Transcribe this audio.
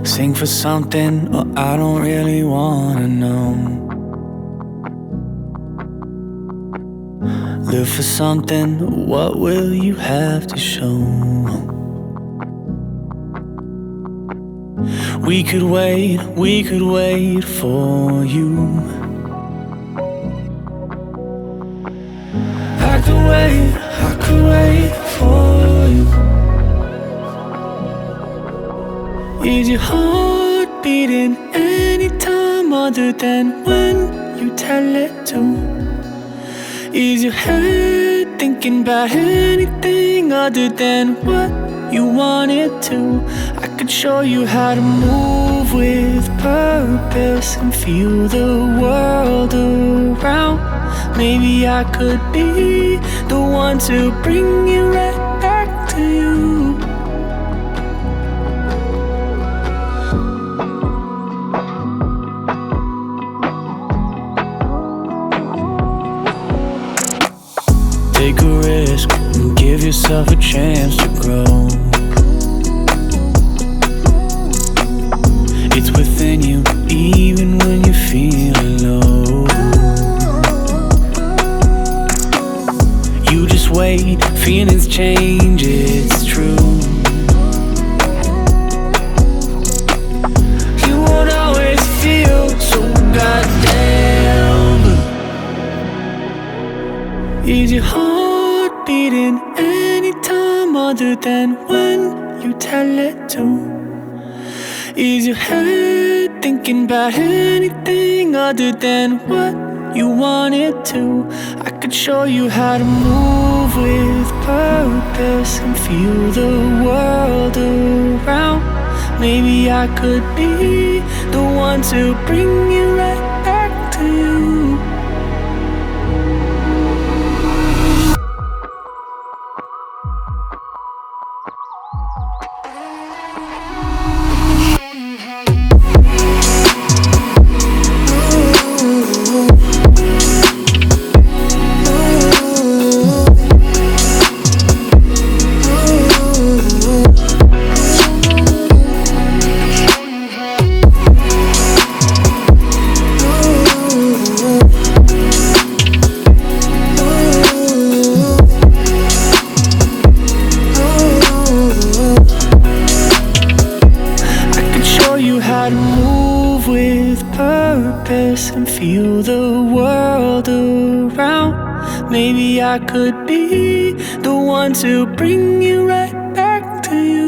Sing for something, or I don't really wanna know. Live for something, what will you have to show? We could wait for you. I could wait for you. Is your heart beating any time other than when you tell it to? Is your head thinking about anything other than what you want it to? I could show you how to move with purpose and feel the world around. Maybe I could be the one to bring you right back to you. Take a risk and give yourself a chance to grow. It's within you, even when you're feeling low. You just wait, feelings change, it's true. You won't always feel so goddamn blue. Is your heart beating any time other than when you tell it to? Is your head thinking about anything other than what you want it to? I could show you how to move with purpose and feel the world around. Maybe I could be the one to bring you right back to you. How to move with purpose and feel the world around. Maybe I could be the one to bring you right back to you.